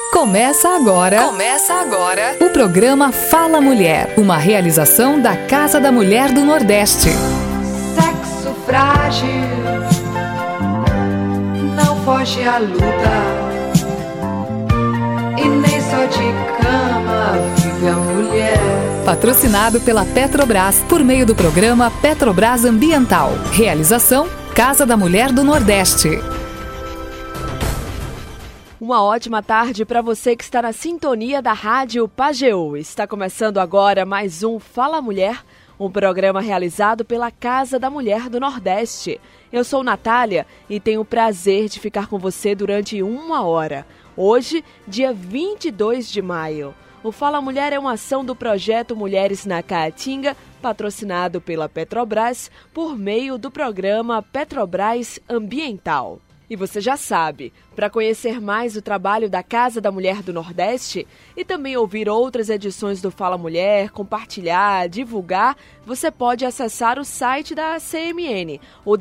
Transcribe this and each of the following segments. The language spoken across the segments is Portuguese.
Começa agora o programa Fala Mulher, uma realização da Casa da Mulher do Nordeste. Sexo frágil, não foge à luta, e nem só de cama vive a mulher. Patrocinado pela Petrobras, por meio do programa Petrobras Ambiental. Realização Casa da Mulher do Nordeste. Uma ótima tarde para você que está na sintonia da Rádio Pajeú. Está começando agora mais um Fala Mulher, um programa realizado pela Casa da Mulher do Nordeste. Eu sou Natália e tenho o prazer de ficar com você durante uma hora. Hoje, dia 22 de maio. O Fala Mulher é uma ação do projeto Mulheres na Caatinga, patrocinado pela Petrobras, por meio do programa Petrobras Ambiental. E você já sabe, para conhecer mais o trabalho da Casa da Mulher do Nordeste e também ouvir outras edições do Fala Mulher, compartilhar, divulgar, você pode acessar o site da CMN, o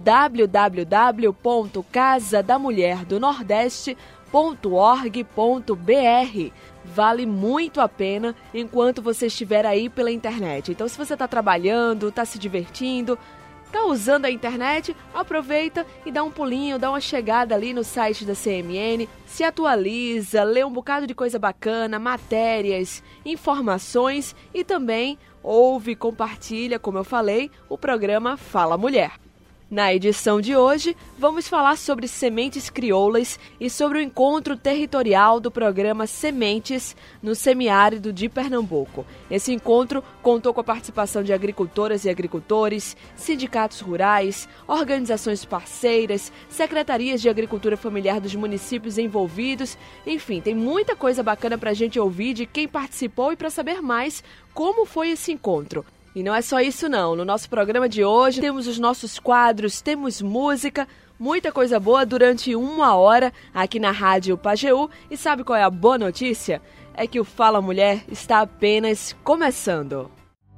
www.casadamulherdonordeste.org.br. Vale muito a pena enquanto você estiver aí pela internet. Então, se você está trabalhando, está se divertindo, tá usando a internet, aproveita e dá um pulinho, dá uma chegada ali no site da CMN, se atualiza, lê um bocado de coisa bacana, matérias, informações e também ouve e compartilha, como eu falei, o programa Fala Mulher. Na edição de hoje, vamos falar sobre sementes crioulas e sobre o encontro territorial do programa Sementes no semiárido de Pernambuco. Esse encontro contou com a participação de agricultoras e agricultores, sindicatos rurais, organizações parceiras, secretarias de agricultura familiar dos municípios envolvidos. Enfim, tem muita coisa bacana para a gente ouvir de quem participou e para saber mais como foi esse encontro. E não é só isso não, no nosso programa de hoje temos os nossos quadros, temos música, muita coisa boa durante uma hora aqui na Rádio Pajeú. E sabe qual é a boa notícia? É que o Fala Mulher está apenas começando.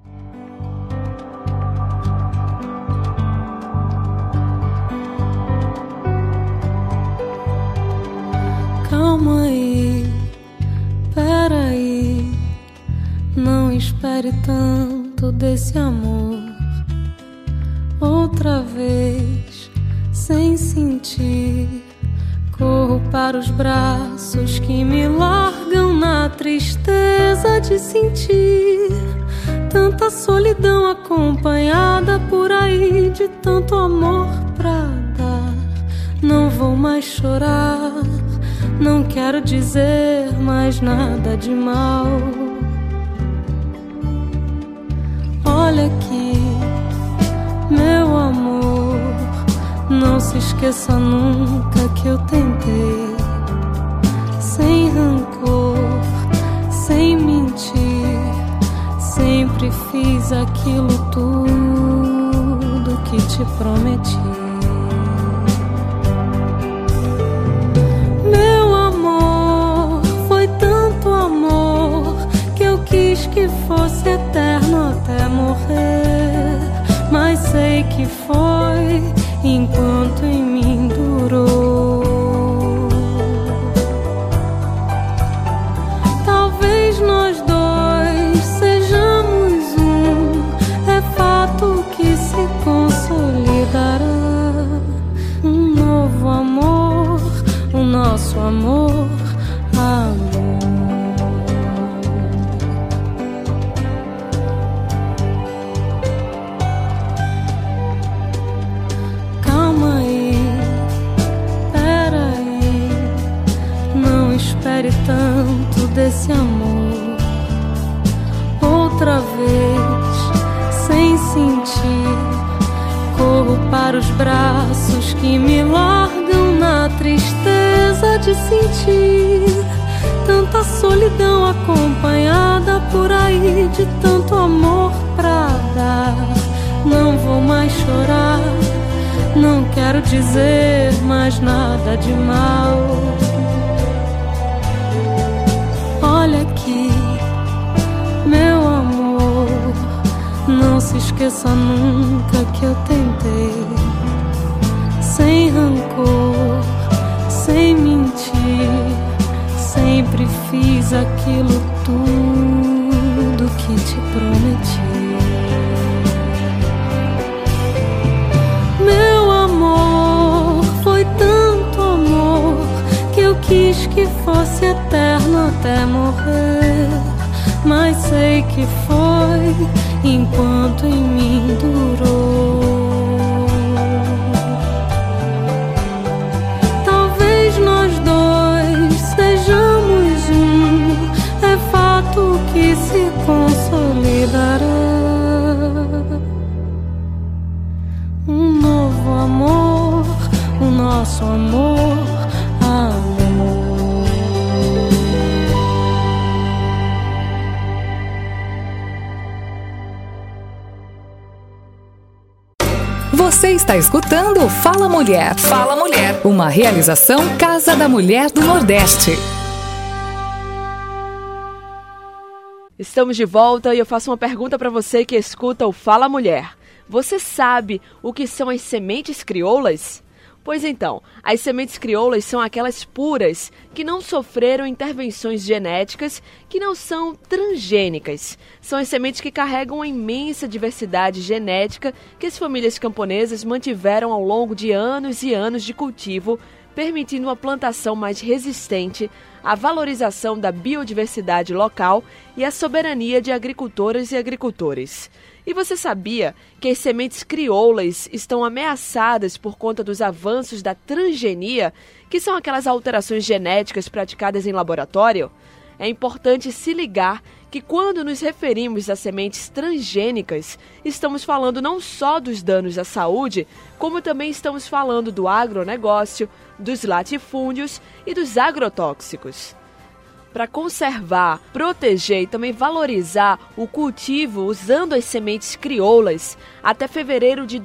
Calma aí, peraí, não espere tanto desse amor, outra vez, sem sentir, corro para os braços que me largam na tristeza de sentir tanta solidão acompanhada por aí de tanto amor pra dar. Não vou mais chorar, não quero dizer mais nada de mal. Olha aqui, meu amor, não se esqueça nunca que eu tentei, sem rancor, sem mentir, sempre fiz aquilo tudo que te prometi. Meu amor, foi tanto amor que eu quis que fosse eterno até morrer, mas sei que foi enquanto em mim durou. Talvez nós dois sejamos um, é fato que se consolidará. Um novo amor, o nosso amor, amor. Tanto desse amor, outra vez, sem sentir, corro para os braços que me largam na tristeza de sentir tanta solidão acompanhada por aí de tanto amor pra dar. Não vou mais chorar, não quero dizer mais nada de mal. Olha aqui, meu amor, não se esqueça nunca que eu tentei, sem rancor, sem mentir, sempre fiz aquilo tudo que te prometi. Meu amor foi tanto amor que eu quis que fosse eterno até morrer. Mas sei que foi enquanto em mim durou. Talvez nós dois sejamos um, é fato que se consolidará. Um novo amor, o nosso amor, amor. Você está escutando Fala Mulher. Fala Mulher. Uma realização Casa da Mulher do Nordeste. Estamos de volta e eu faço uma pergunta para você que escuta o Fala Mulher. Você sabe o que são as sementes crioulas? Pois então, as sementes crioulas são aquelas puras que não sofreram intervenções genéticas, que não são transgênicas. São as sementes que carregam uma imensa diversidade genética que as famílias camponesas mantiveram ao longo de anos e anos de cultivo, permitindo uma plantação mais resistente, a valorização da biodiversidade local e a soberania de agricultoras e agricultores. E você sabia que as sementes crioulas estão ameaçadas por conta dos avanços da transgenia, que são aquelas alterações genéticas praticadas em laboratório? É importante se ligar que quando nos referimos a sementes transgênicas, estamos falando não só dos danos à saúde, como também estamos falando do agronegócio, dos latifúndios e dos agrotóxicos. Para conservar, proteger e também valorizar o cultivo usando as sementes crioulas, até fevereiro de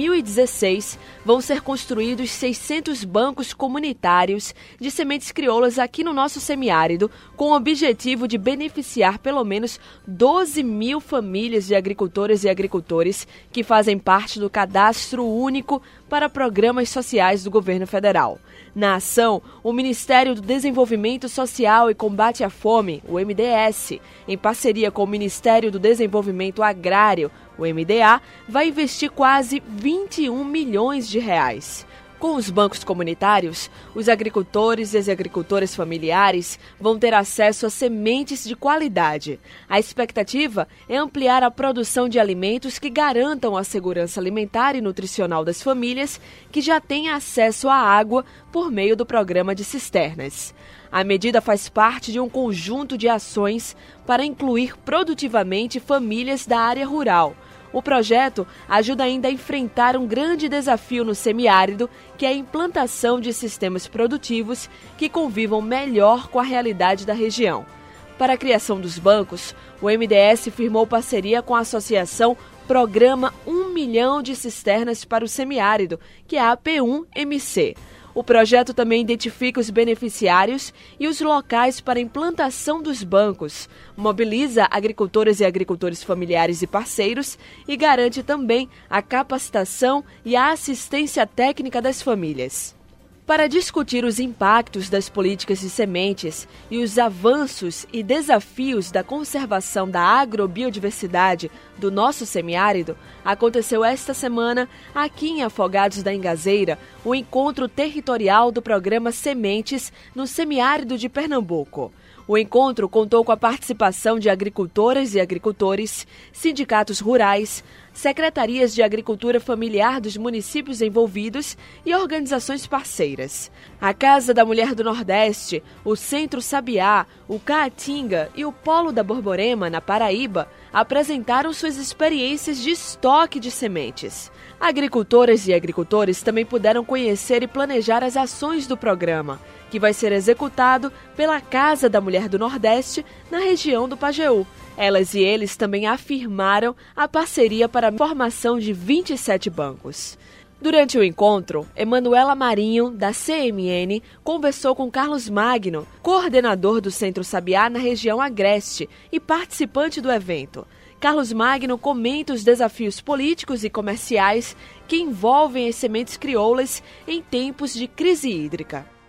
2016 vão ser construídos 600 bancos comunitários de sementes crioulas aqui no nosso semiárido, com o objetivo de beneficiar pelo menos 12 mil famílias de agricultoras e agricultores que fazem parte do Cadastro Único para Programas Sociais do Governo Federal. Na ação, o Ministério do Desenvolvimento Social e Combate à Fome, o MDS, em parceria com o Ministério do Desenvolvimento Agrário, o MDA, vai investir quase 21 milhões de reais. Com os bancos comunitários, os agricultores e as agricultoras familiares vão ter acesso a sementes de qualidade. A expectativa é ampliar a produção de alimentos que garantam a segurança alimentar e nutricional das famílias que já têm acesso à água por meio do programa de cisternas. A medida faz parte de um conjunto de ações para incluir produtivamente famílias da área rural. O projeto ajuda ainda a enfrentar um grande desafio no semiárido, que é a implantação de sistemas produtivos que convivam melhor com a realidade da região. Para a criação dos bancos, o MDS firmou parceria com a associação Programa 1 Milhão de Cisternas para o Semiárido, que é a AP1MC. O projeto também identifica os beneficiários e os locais para a implantação dos bancos, mobiliza agricultoras e agricultores familiares e parceiros e garante também a capacitação e a assistência técnica das famílias. Para discutir os impactos das políticas de sementes e os avanços e desafios da conservação da agrobiodiversidade do nosso semiárido, aconteceu esta semana, aqui em Afogados da Ingazeira, o encontro territorial do programa Sementes no semiárido de Pernambuco. O encontro contou com a participação de agricultoras e agricultores, sindicatos rurais, secretarias de agricultura familiar dos municípios envolvidos e organizações parceiras. A Casa da Mulher do Nordeste, o Centro Sabiá, o Caatinga e o Polo da Borborema, na Paraíba, apresentaram suas experiências de estoque de sementes. Agricultoras e agricultores também puderam conhecer e planejar as ações do programa, que vai ser executado pela Casa da Mulher do Nordeste, na região do Pajeú. Elas e eles também afirmaram a parceria para a formação de 27 bancos. Durante o encontro, Emanuela Marinho, da CMN, conversou com Carlos Magno, coordenador do Centro Sabiá na região Agreste e participante do evento. Carlos Magno comenta os desafios políticos e comerciais que envolvem as sementes crioulas em tempos de crise hídrica.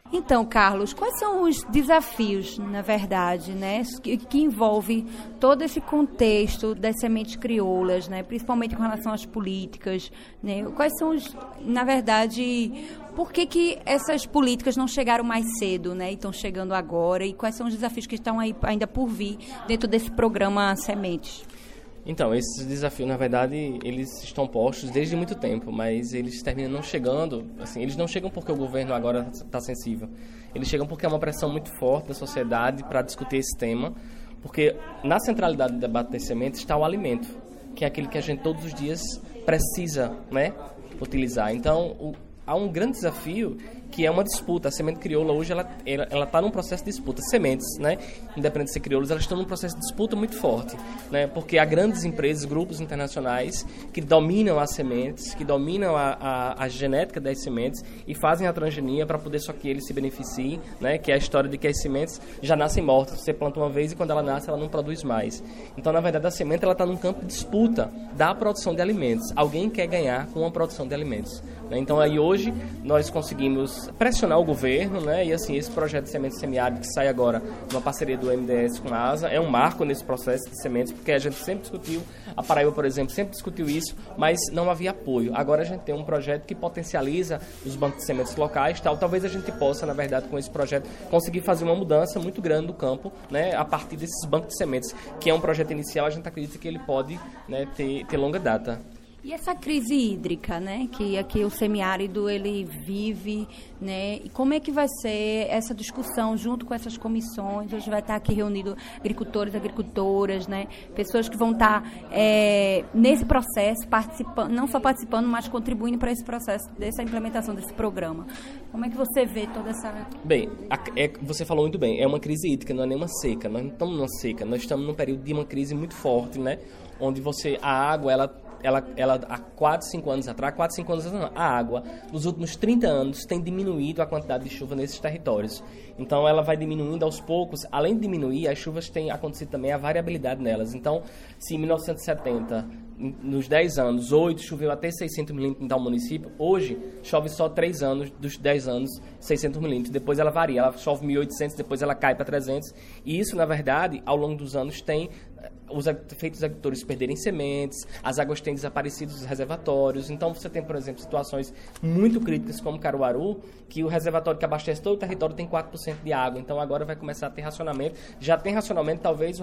Então, Carlos, quais são os desafios, na verdade, né, que envolve todo esse contexto das sementes crioulas, né, principalmente com relação às políticas, né? Quais são na verdade, por que essas políticas não chegaram mais cedo, né, e estão chegando agora, e quais são os desafios que estão aí ainda por vir dentro desse programa Sementes? Então, esses desafios, na verdade, eles estão postos desde muito tempo, mas eles terminam não chegando, assim, eles não chegam porque o governo agora está sensível. Eles chegam porque é uma pressão muito forte da sociedade para discutir esse tema, porque na centralidade do debate das sementes está o alimento, que é aquele que a gente todos os dias precisa, né, utilizar. Então, há um grande desafio que é uma disputa. A semente crioula hoje ela está num processo de disputa. Sementes, né, independente de ser crioulas, elas estão num processo de disputa muito forte, né, porque há grandes empresas, grupos internacionais que dominam as sementes, que dominam a genética das sementes e fazem a transgenia para poder só que eles se beneficiem, né, que é a história de que as sementes já nascem mortas. Você planta uma vez e quando ela nasce ela não produz mais. Então, na verdade, a semente ela está num campo de disputa da produção de alimentos. Alguém quer ganhar com a produção de alimentos, né? Então, aí hoje nós conseguimos pressionar o governo, né? E assim, esse projeto de sementes semiáridas que sai agora numa parceria do MDS com a ASA é um marco nesse processo de sementes, porque a gente sempre discutiu, a Paraíba, por exemplo, sempre discutiu isso, mas não havia apoio. Agora a gente tem um projeto que potencializa os bancos de sementes locais, tal. Talvez a gente possa, na verdade, com esse projeto, conseguir fazer uma mudança muito grande no campo, né? A partir desses bancos de sementes, que é um projeto inicial, a gente acredita que ele pode, né, ter longa data. E essa crise hídrica, né, que aqui o semiárido ele vive, né, e como é que vai ser essa discussão junto com essas comissões? Hoje vai estar aqui reunido agricultores, agricultoras, né, pessoas que vão estar nesse processo, participando, não só participando, mas contribuindo para esse processo, dessa implementação desse programa. Como é que você vê toda essa... Bem, você falou muito bem, é uma crise hídrica, não é nem uma seca, nós não estamos numa seca, nós estamos num período de uma crise muito forte, né, onde a água, ela há 4, 5 anos atrás, a água, nos últimos 30 anos, tem diminuído a quantidade de chuva nesses territórios. Então, ela vai diminuindo aos poucos. Além de diminuir, as chuvas têm acontecido também a variabilidade nelas. Então, se em 1970, nos 10 anos, 8 choveu até 600 milímetros em tal município, hoje chove só 3 anos, dos 10 anos, 600 milímetros. Depois ela varia, ela chove 1.800, depois ela cai para 300. E isso, na verdade, ao longo dos anos, tem feito os agricultores perderem sementes, as águas têm desaparecido dos reservatórios. Então, você tem, por exemplo, situações muito críticas como Caruaru, que o reservatório que abastece todo o território tem 4% de água. Então, agora vai começar a ter racionamento. Já tem racionamento, talvez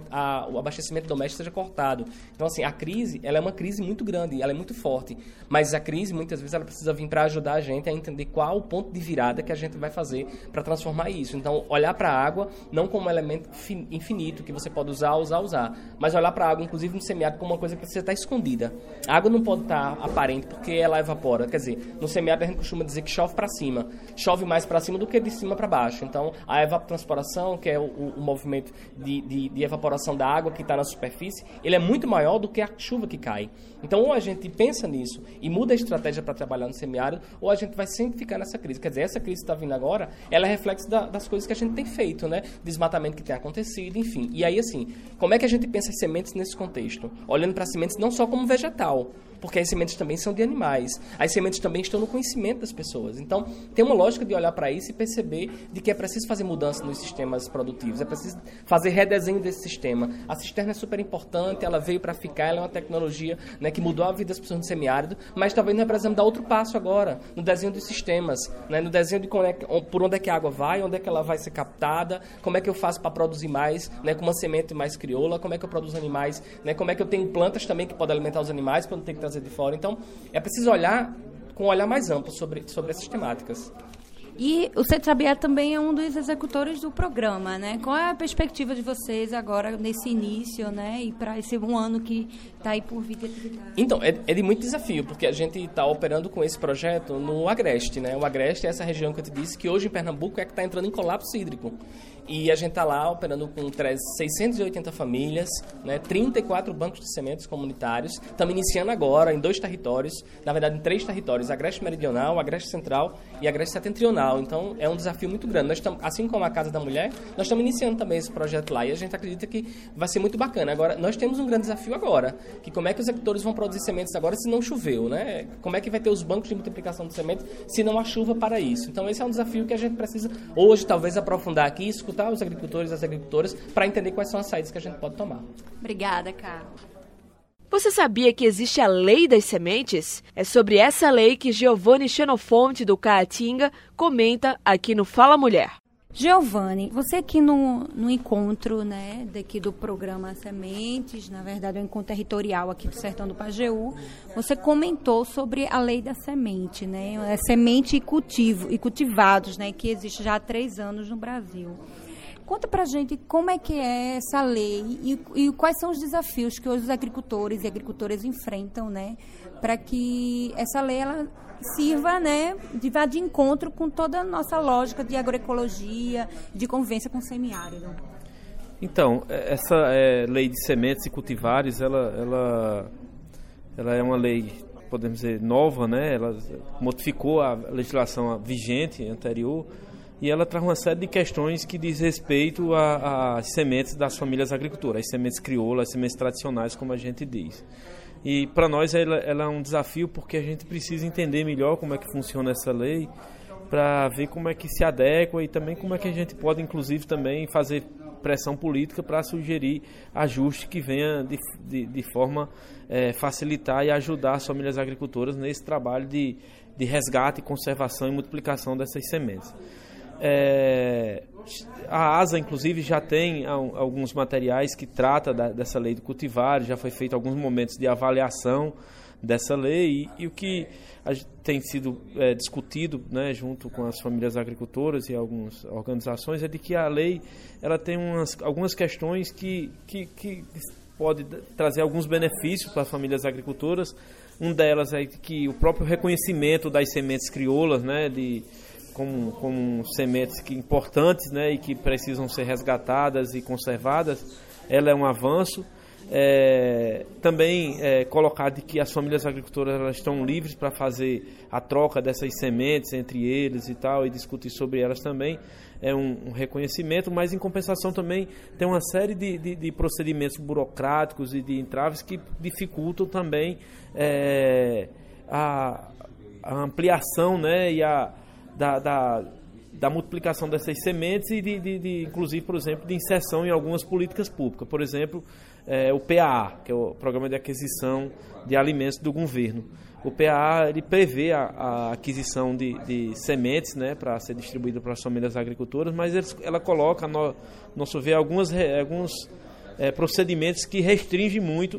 o abastecimento doméstico seja cortado. Então, assim, a crise, ela é uma crise muito grande, ela é muito forte. Mas a crise, muitas vezes, ela precisa vir para ajudar a gente a entender qual o ponto de virada que a gente vai fazer para transformar isso. Então, olhar para a água não como um elemento infinito que você pode usar, mas olhar para a água, inclusive no semiárido, como uma coisa que precisa estar escondida. A água não pode estar aparente porque ela evapora. Quer dizer, no semiárido a gente costuma dizer que chove para cima. Chove mais para cima do que de cima para baixo. Então, a evapotranspiração, que é o movimento de evaporação da água que está na superfície, ele é muito maior do que a chuva que cai. Então, ou a gente pensa nisso e muda a estratégia para trabalhar no semiárido, ou a gente vai sempre ficar nessa crise. Quer dizer, essa crise que está vindo agora, ela é reflexo das coisas que a gente tem feito, né? Desmatamento que tem acontecido, enfim. E aí, assim, como é que a gente pensa as sementes nesse contexto? Olhando para as sementes não só como vegetal, porque as sementes também são de animais. As sementes também estão no conhecimento das pessoas. Então, tem uma lógica de olhar para isso e perceber de que é preciso fazer mudança nos sistemas produtivos, é preciso fazer redesenho desse sistema. A cisterna é super importante, ela veio para ficar, ela é uma tecnologia, né, que mudou a vida das pessoas no semiárido, mas talvez nós precisamos dar outro passo agora, no desenho dos sistemas, né, no desenho de por onde é que a água vai, onde é que ela vai ser captada, como é que eu faço para produzir mais, né, com uma semente mais crioula, como é que eu produzo animais, né, como é que eu tenho plantas também que podem alimentar os animais para não ter que trazer de fora. Então, é preciso olhar com um olhar mais amplo sobre essas temáticas. E o Centro Sabiá também é um dos executores do programa, né? Qual é a perspectiva de vocês agora nesse início, né? E para esse um ano que está aí por vir de atividade? Então, é de muito desafio, porque a gente está operando com esse projeto no Agreste, né? O Agreste é essa região que eu te disse que hoje em Pernambuco é que está entrando em colapso hídrico. E a gente está lá operando com 680 famílias, né, 34 bancos de sementes comunitários. Estamos iniciando agora em 2 territórios, na verdade em 3 territórios, Agreste Meridional, Agreste Central e Agreste Setentrional. nacional. Então, é um desafio muito grande. Nós estamos, assim como a Casa da Mulher, nós estamos iniciando também esse projeto lá e a gente acredita que vai ser muito bacana. Agora, nós temos um grande desafio agora, que como é que os agricultores vão produzir sementes agora se não choveu, né? Como é que vai ter os bancos de multiplicação de sementes se não há chuva para isso? Então, esse é um desafio que a gente precisa, hoje, talvez, aprofundar aqui e escutar os agricultores e as agricultoras para entender quais são as saídas que a gente pode tomar. Obrigada, Carla. Você sabia que existe a Lei das Sementes? É sobre essa lei que Giovanni Xenofonte, do Caatinga, comenta aqui no Fala Mulher. Giovanni, você aqui no encontro, né, daqui do programa Sementes, na verdade é um encontro territorial aqui do Sertão do Pajeú, você comentou sobre a Lei da Semente, né, semente e cultivados, né, que existe já há 3 anos no Brasil. Conta pra gente como é que é essa lei e quais são os desafios que hoje os agricultores e agricultoras enfrentam, né, para que essa lei ela sirva, né, de encontro com toda a nossa lógica de agroecologia, de convivência com o semiárido. Então, essa lei de sementes e cultivares, ela é uma lei, podemos dizer, nova, né, ela modificou a legislação vigente anterior. E ela traz uma série de questões que diz respeito às sementes das famílias agricultoras, as sementes crioulas, as sementes tradicionais, como a gente diz. E para nós ela é um desafio porque a gente precisa entender melhor como é que funciona essa lei, para ver como é que se adequa e também como é que a gente pode, inclusive, também fazer pressão política para sugerir ajuste que venha de forma facilitar e ajudar as famílias agricultoras nesse trabalho de resgate, conservação e multiplicação dessas sementes. A ASA, inclusive, já tem alguns materiais que trata dessa lei de cultivares, já foi feito alguns momentos de avaliação dessa lei e o que tem sido discutido, né, junto com as famílias agricultoras e algumas organizações é de que a lei ela tem algumas questões que pode trazer alguns benefícios para as famílias agricultoras. Um delas é que o próprio reconhecimento das sementes crioulas, né, como sementes importantes, né, e que precisam ser resgatadas e conservadas, ela é um avanço. Também colocar de que as famílias agricultoras elas estão livres para fazer a troca dessas sementes entre eles e tal, e discutir sobre elas também é um reconhecimento, mas em compensação também tem uma série de procedimentos burocráticos e de entraves que dificultam também a ampliação, né, e da multiplicação dessas sementes e inclusive, por exemplo, de inserção em algumas políticas públicas. Por exemplo, o PAA, que é o Programa de Aquisição de Alimentos do Governo. O PAA ele prevê a aquisição de sementes, né, para ser distribuída para as famílias agricultoras, mas ela coloca, nosso ver, alguns procedimentos que restringem muito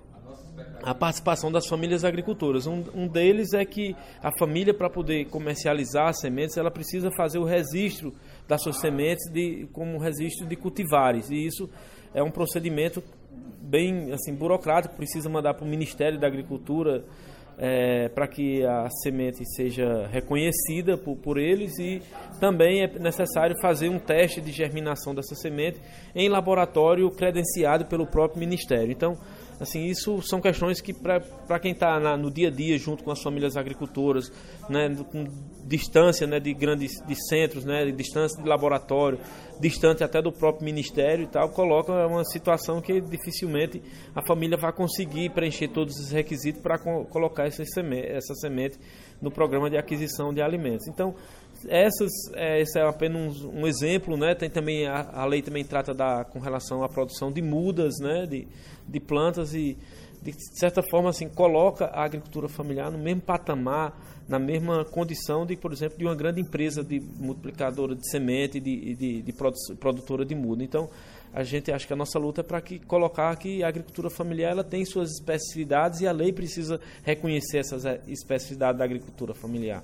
a participação das famílias agricultoras. Um deles é que a família, para poder comercializar as sementes, ela precisa fazer o registro das suas sementes como registro de cultivares. E isso é um procedimento bem assim, burocrático, precisa mandar para o Ministério da Agricultura para que a semente seja reconhecida por eles, e também é necessário fazer um teste de germinação dessa semente em laboratório credenciado pelo próprio Ministério. Então, assim, isso são questões que, para quem está no dia a dia junto com as famílias agricultoras, né, com distância, né, de centros, né, de distância de laboratório, distante até do próprio ministério e tal, coloca uma situação que dificilmente a família vai conseguir preencher todos os requisitos para colocar essa semente no programa de aquisição de alimentos. Então, esse é apenas um exemplo, né? Tem também a lei também trata com relação à produção de mudas, né, de plantas, e de certa forma assim coloca a agricultura familiar no mesmo patamar, na mesma condição de, por exemplo, de uma grande empresa de multiplicadora de semente e de produtora de muda. Então, a gente acha que a nossa luta é para colocar que a agricultura familiar ela tem suas especificidades e a lei precisa reconhecer essas especificidades da agricultura familiar.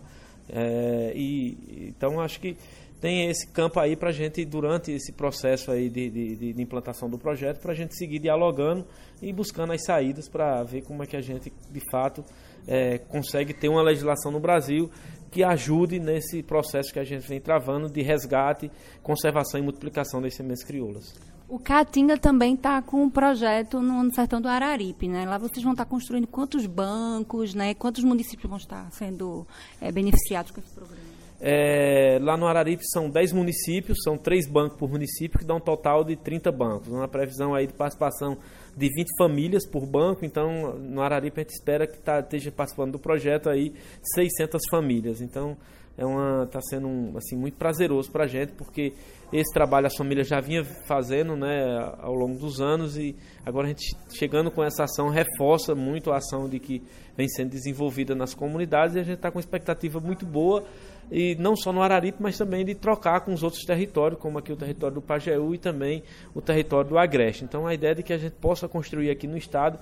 Então, acho que tem esse campo aí para a gente, durante esse processo aí de implantação do projeto, para a gente seguir dialogando e buscando as saídas para ver como é que a gente, de fato, consegue ter uma legislação no Brasil que ajude nesse processo que a gente vem travando de resgate, conservação e multiplicação das sementes crioulas. O Caatinga também está com um projeto no Sertão do Araripe, né? Lá vocês vão estar construindo quantos bancos, né? Quantos municípios vão estar sendo beneficiados com esse programa? Lá no Araripe são 10 municípios, são 3 bancos por município, que dá um total de 30 bancos. Uma previsão aí de participação de 20 famílias por banco, então no Araripe a gente espera que esteja participando do projeto aí 600 famílias. Então está sendo assim, muito prazeroso para a gente, porque esse trabalho as famílias já vinham fazendo, né, ao longo dos anos, e agora a gente chegando com essa ação reforça muito a ação de que vem sendo desenvolvida nas comunidades, e a gente está com uma expectativa muito boa, e não só no Araripe, mas também de trocar com os outros territórios, como aqui o território do Pajeú e também o território do Agreste. Então a ideia é de que a gente possa construir aqui no estado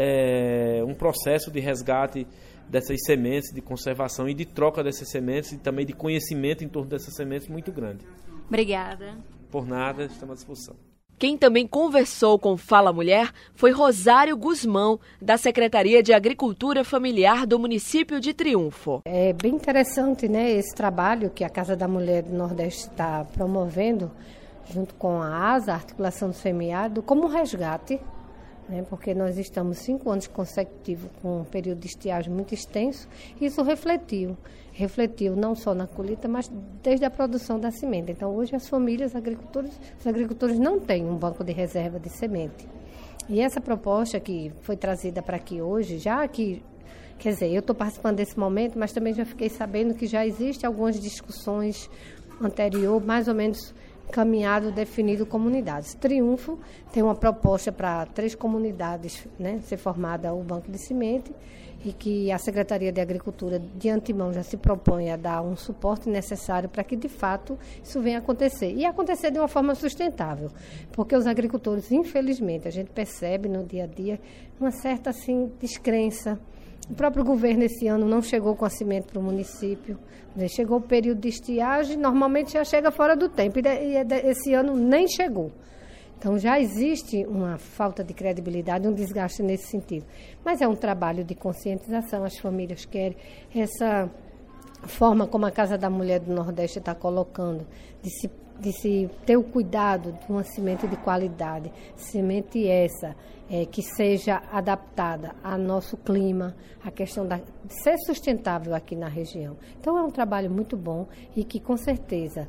um processo de resgate dessas sementes, de conservação e de troca dessas sementes, e também de conhecimento em torno dessas sementes muito grande. Obrigada. Por nada, estamos à disposição. Quem também conversou com Fala Mulher foi Rosário Guzmão, da Secretaria de Agricultura Familiar do município de Triunfo. É bem interessante, né, esse trabalho que a Casa da Mulher do Nordeste está promovendo, junto com a ASA, a Articulação do Semiárido, como um resgate, né, porque nós estamos 5 anos consecutivos com um período de estiagem muito extenso, e isso refletiu não só na colheita, mas desde a produção da semente. Então, hoje as famílias, os agricultores não têm um banco de reserva de semente. E essa proposta que foi trazida para aqui hoje, já que, quer dizer, eu estou participando desse momento, mas também já fiquei sabendo que já existem algumas discussões anterior, mais ou menos caminhado, definido comunidades. Triunfo tem uma proposta para 3 comunidades, né, ser formada o banco de semente, e que a Secretaria de Agricultura de antemão já se propõe a dar um suporte necessário para que de fato isso venha acontecer, e acontecer de uma forma sustentável, porque os agricultores, infelizmente, a gente percebe no dia a dia uma certa assim descrença. O próprio governo esse ano não chegou com a semente para o município, chegou o período de estiagem, normalmente já chega fora do tempo, e esse ano nem chegou. Então já existe uma falta de credibilidade, um desgaste nesse sentido. Mas é um trabalho de conscientização, as famílias querem essa forma como a Casa da Mulher do Nordeste está colocando, de se ter o cuidado de uma semente de qualidade, semente essa que seja adaptada ao nosso clima, a questão de ser sustentável aqui na região. Então é um trabalho muito bom e que com certeza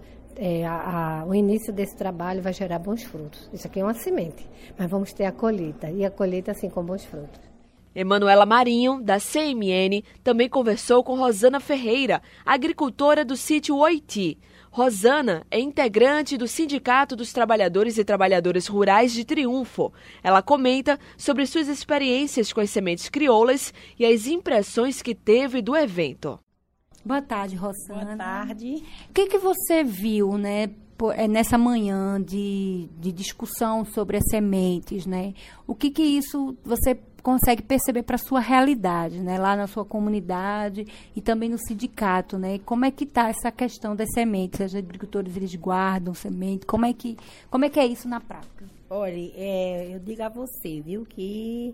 o início desse trabalho vai gerar bons frutos. Isso aqui é uma semente, mas vamos ter a colheita, e a colheita assim com bons frutos. Emanuela Marinho, da CMN, também conversou com Rosana Ferreira, agricultora do sítio Oiti. Rosana é integrante do Sindicato dos Trabalhadores e Trabalhadoras Rurais de Triunfo. Ela comenta sobre suas experiências com as sementes crioulas e as impressões que teve do evento. Boa tarde, Rosana. Boa tarde. O que você viu, né, nessa manhã de discussão sobre as sementes, né? O que isso você consegue perceber para a sua realidade, né, lá na sua comunidade e também no sindicato, né? Como é que está essa questão das sementes? Os agricultores, eles guardam semente? Como é que é isso na prática? Olha, eu digo a você, viu, que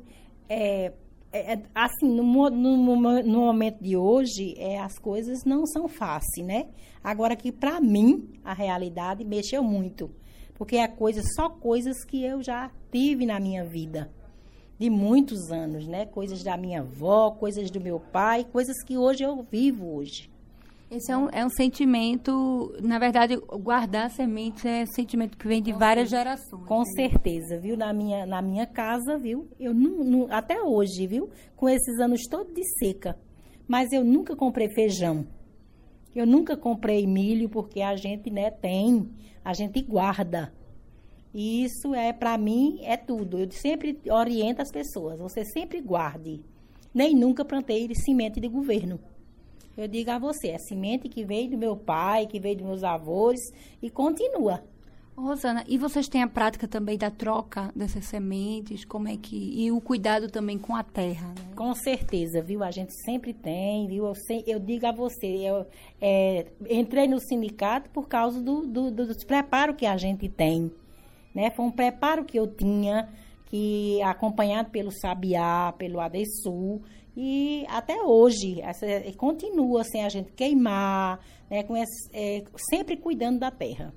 assim, no momento de hoje, as coisas não são fáceis, né? Agora que, para mim, a realidade mexeu muito. Porque só coisas que eu já tive na minha vida, de muitos anos, né? Coisas da minha avó, coisas do meu pai, coisas que hoje eu vivo hoje. Esse é um sentimento, na verdade, guardar sementes é um sentimento que vem de várias gerações. Com certeza, viu? Na minha casa, viu? Eu não, até hoje, viu? Com esses anos todos de seca. Mas eu nunca comprei feijão. Eu nunca comprei milho, porque a gente, né, a gente guarda. E isso para mim, é tudo. Eu sempre oriento as pessoas, você sempre guarde. Nem nunca plantei semente de governo. Eu digo a você, é semente que veio do meu pai, que veio dos meus avós e continua. Rosana, e vocês têm a prática também da troca dessas sementes? E o cuidado também com a terra? Né? Com certeza, viu? A gente sempre tem, viu? Eu digo a você, eu entrei no sindicato por causa dos preparos que a gente tem. Né? Foi um preparo que eu tinha, acompanhado pelo Sabiá, pelo ADESUL, e até hoje continua sem a gente queimar, né, sempre cuidando da terra.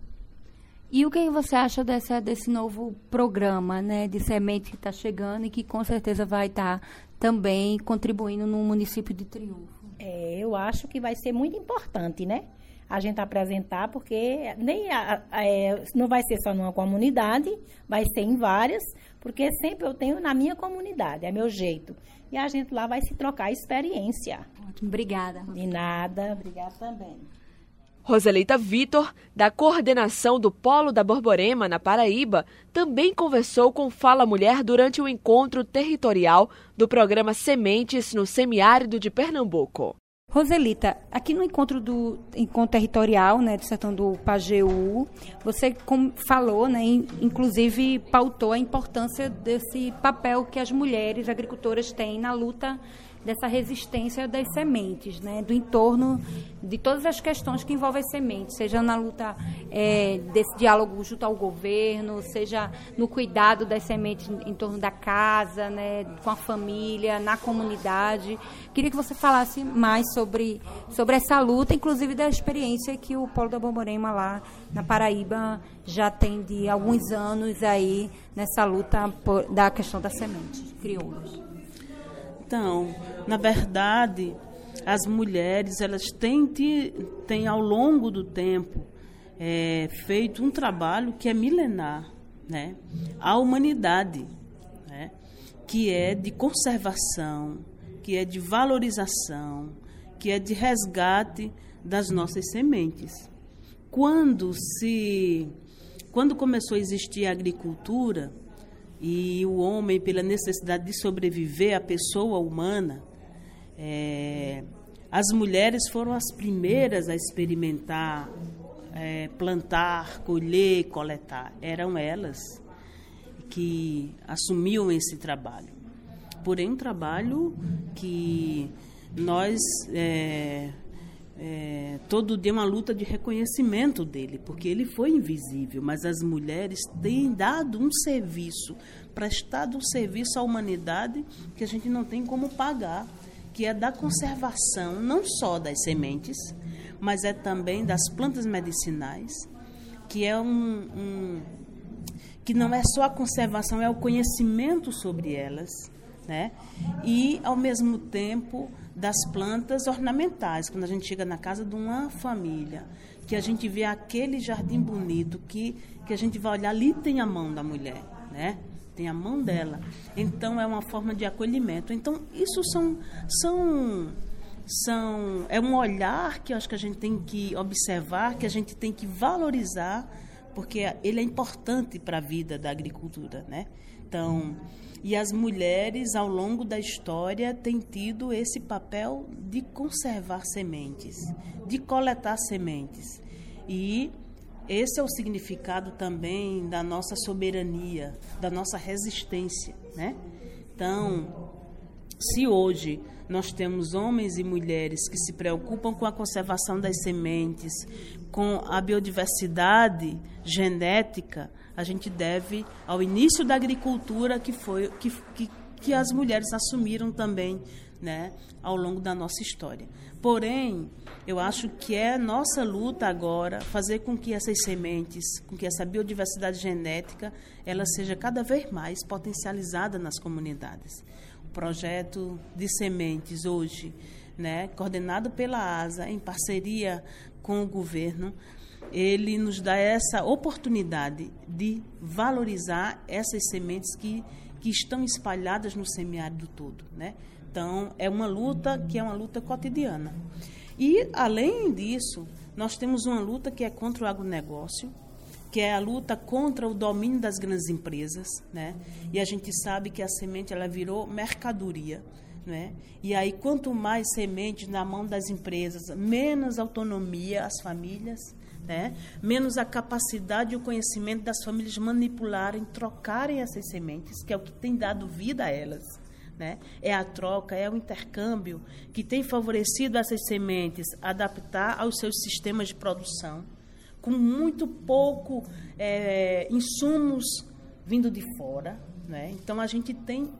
E o que você acha desse novo programa, né, de semente que está chegando e que com certeza vai estar também contribuindo no município de Triunfo? Eu acho que vai ser muito importante, né? a gente apresentar, porque não vai ser só numa comunidade, vai ser em várias, porque sempre eu tenho na minha comunidade, é meu jeito. E a gente lá vai se trocar experiência. Ótimo, obrigada. De nada, obrigada também. Roselita Vitor, da coordenação do Polo da Borborema, na Paraíba, também conversou com Fala Mulher durante o encontro territorial do programa Sementes no Semiárido de Pernambuco. Roselita, aqui no encontro territorial, né, do sertão do Pajeú, você falou, né, inclusive pautou a importância desse papel que as mulheres agricultoras têm na luta dessa resistência das sementes, né, do entorno de todas as questões que envolvem as sementes, seja na luta desse diálogo junto ao governo, seja no cuidado das sementes em torno da casa, né, com a família, na comunidade. Queria que você falasse mais sobre essa luta, inclusive da experiência que o Polo da Borborema lá na Paraíba já tem de alguns anos aí nessa luta da questão das sementes crioulas. Então, na verdade, as mulheres, elas têm ao longo do tempo feito um trabalho que é milenar, né? A humanidade, né? Que é de conservação, que é de valorização, que é de resgate das nossas sementes. Quando começou a existir a agricultura, e o homem, pela necessidade de sobreviver, a pessoa humana, as mulheres foram as primeiras a experimentar, plantar, colher, coletar. Eram elas que assumiam esse trabalho. Porém, um trabalho que nós... todo dia uma luta de reconhecimento dele, porque ele foi invisível, mas as mulheres têm dado um serviço, prestado um serviço à humanidade que a gente não tem como pagar, que é da conservação não só das sementes, mas é também das plantas medicinais, que é que não é só a conservação, é o conhecimento sobre elas, né? E, ao mesmo tempo, das plantas ornamentais. Quando a gente chega na casa de uma família, que a gente vê aquele jardim bonito, que a gente vai olhar, ali tem a mão da mulher, né? Tem a mão dela. Então, é uma forma de acolhimento. Então, isso é um olhar que eu acho que a gente tem que observar, que a gente tem que valorizar, porque ele é importante para a vida da agricultura, né? Então... E as mulheres, ao longo da história, têm tido esse papel de conservar sementes, de coletar sementes. E esse é o significado também da nossa soberania, da nossa resistência, né? Então, se hoje nós temos homens e mulheres que se preocupam com a conservação das sementes, com a biodiversidade genética, a gente deve ao início da agricultura que as mulheres assumiram também, né, ao longo da nossa história. Porém, eu acho que é nossa luta agora fazer com que essas sementes, com que essa biodiversidade genética, ela seja cada vez mais potencializada nas comunidades. O projeto de sementes hoje, né, coordenado pela ASA, em parceria com o governo, ele nos dá essa oportunidade de valorizar essas sementes que estão espalhadas no semiárido todo, né? Então, é uma luta que é uma luta cotidiana. E, além disso, nós temos uma luta que é contra o agronegócio, que é a luta contra o domínio das grandes empresas, né? E a gente sabe que a semente ela virou mercadoria, né? E aí, quanto mais sementes na mão das empresas, menos autonomia às famílias, né? Menos a capacidade e o conhecimento das famílias manipularem, trocarem essas sementes, que é o que tem dado vida a elas, né? É a troca, é o intercâmbio que tem favorecido essas sementes adaptar aos seus sistemas de produção, com muito pouco insumos vindo de fora, né? Então a gente tem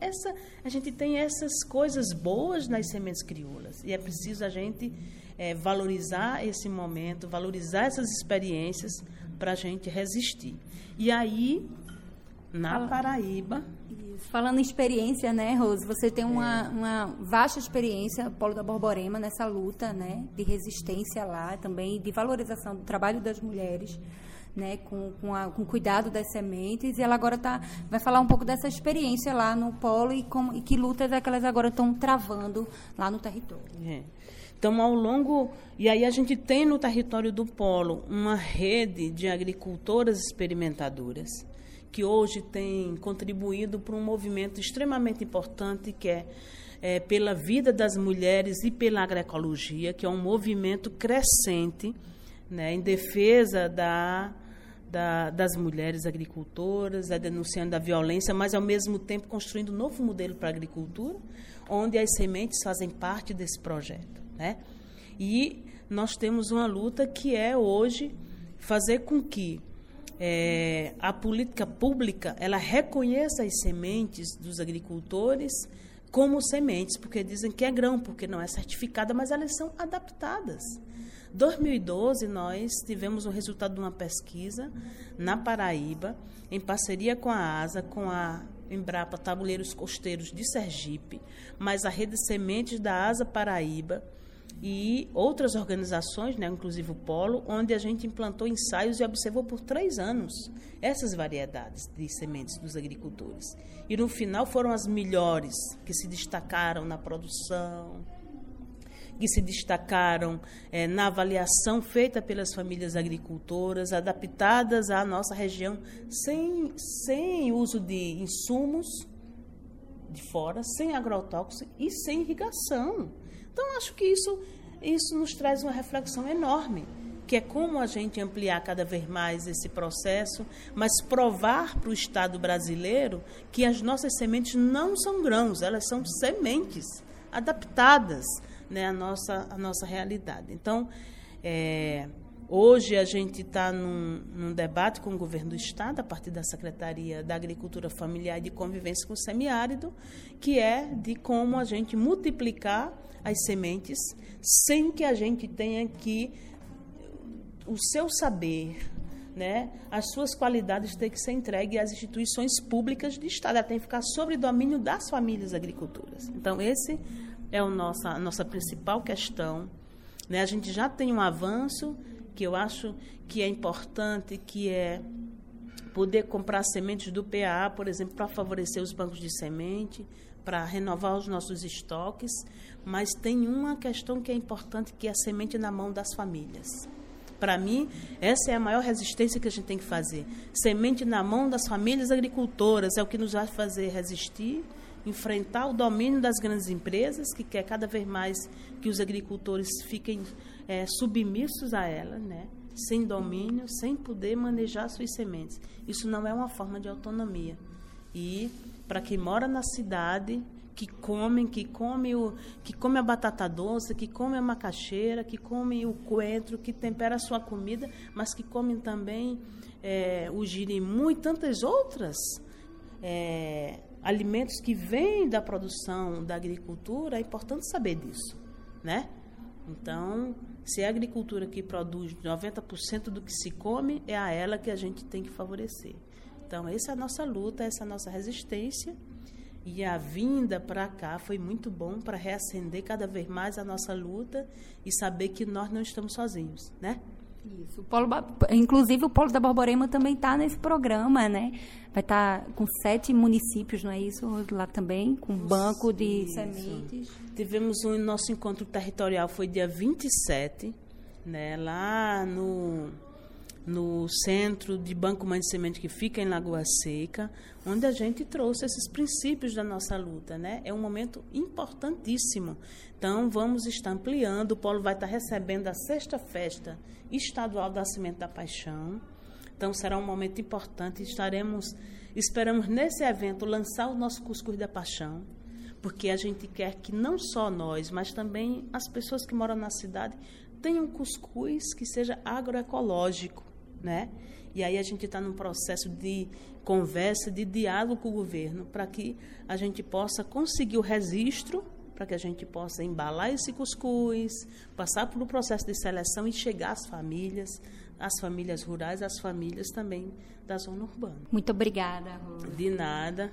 essas coisas boas nas sementes crioulas e é preciso a gente valorizar esse momento, valorizar essas experiências para a gente resistir. E aí na Paraíba. Isso. Falando em experiência, né, Rose? Você tem uma vasta experiência, Polo da Borborema, nessa luta, né, de resistência lá, também de valorização do trabalho das mulheres, né, com cuidado das sementes. E ela agora vai falar um pouco dessa experiência lá no Polo e que lutas é que elas agora estão travando lá no território. Então, ao longo... E aí a gente tem no território do Polo uma rede de agricultoras experimentadoras que hoje tem contribuído para um movimento extremamente importante que é pela vida das mulheres e pela agroecologia, que é um movimento crescente, né, em defesa das mulheres agricultoras, denunciando a violência, mas, ao mesmo tempo, construindo um novo modelo para a agricultura, onde as sementes fazem parte desse projeto, né? E nós temos uma luta que é, hoje, fazer com que a política pública ela reconheça as sementes dos agricultores como sementes, porque dizem que é grão, porque não é certificada, mas elas são adaptadas. Em 2012, nós tivemos o resultado de uma pesquisa na Paraíba, em parceria com a ASA, com a Embrapa Tabuleiros Costeiros de Sergipe, mas a Rede Sementes da ASA Paraíba e outras organizações, né, inclusive o Polo, onde a gente implantou ensaios e observou por 3 anos essas variedades de sementes dos agricultores. E, no final, foram as melhores que se destacaram na produção, que se destacaram na avaliação feita pelas famílias agricultoras, adaptadas à nossa região, sem uso de insumos de fora, sem agrotóxico e sem irrigação. Então, acho que isso nos traz uma reflexão enorme, que é como a gente ampliar cada vez mais esse processo, mas provar para o Estado brasileiro que as nossas sementes não são grãos, elas são sementes adaptadas, né, à nossa realidade. Então, hoje a gente está num debate com o governo do Estado, a partir da Secretaria da Agricultura Familiar e de Convivência com o Semiárido, que é de como a gente multiplicar as sementes sem que a gente tenha que o seu saber, né, as suas qualidades têm que ser entregue às instituições públicas de Estado, ela tem que ficar sob domínio das famílias agricultoras. Então, esse é a nossa principal questão, né? A gente já tem um avanço que eu acho que é importante, que é poder comprar sementes do PAA, por exemplo, para favorecer os bancos de semente, para renovar os nossos estoques, mas tem uma questão que é importante, que é a semente na mão das famílias. Para mim, essa é a maior resistência que a gente tem que fazer. Semente na mão das famílias agricultoras é o que nos vai fazer resistir, enfrentar o domínio das grandes empresas, que quer cada vez mais que os agricultores fiquem submissos a ela, né? Sem domínio, sem poder manejar suas sementes. Isso não é uma forma de autonomia. E para quem mora na cidade, que come a batata doce, que come a macaxeira, que come o coentro, que tempera a sua comida, mas que come também o jirimu e tantas outras alimentos que vêm da produção da agricultura, é importante saber disso, né? Então, se é a agricultura que produz 90% do que se come, é a ela que a gente tem que favorecer. Então, essa é a nossa luta, essa é a nossa resistência. E a vinda para cá foi muito bom para reacender cada vez mais a nossa luta e saber que nós não estamos sozinhos, né? Isso. Inclusive, o Polo da Borborema também está nesse programa, né? Vai estar com 7 municípios, não é isso? Lá também, com banco de sementes. Tivemos o nosso encontro territorial, foi dia 27, né? Lá no centro de Banco Mãe de Semente, que fica em Lagoa Seca, onde a gente trouxe esses princípios da nossa luta, né? É um momento importantíssimo. Então, vamos estar ampliando. O Polo vai estar recebendo a 6ª Festa Estadual da Semente da Paixão. Então, será um momento importante. Esperamos nesse evento lançar o nosso Cuscuz da Paixão, porque a gente quer que não só nós, mas também as pessoas que moram na cidade tenham cuscuz que seja agroecológico, né? E aí a gente está num processo de conversa, de diálogo com o governo, para que a gente possa conseguir o registro, para que a gente possa embalar esse cuscuz, passar por um processo de seleção e chegar às famílias. as famílias rurais, as famílias também da zona urbana. Muito obrigada, Rose. De nada.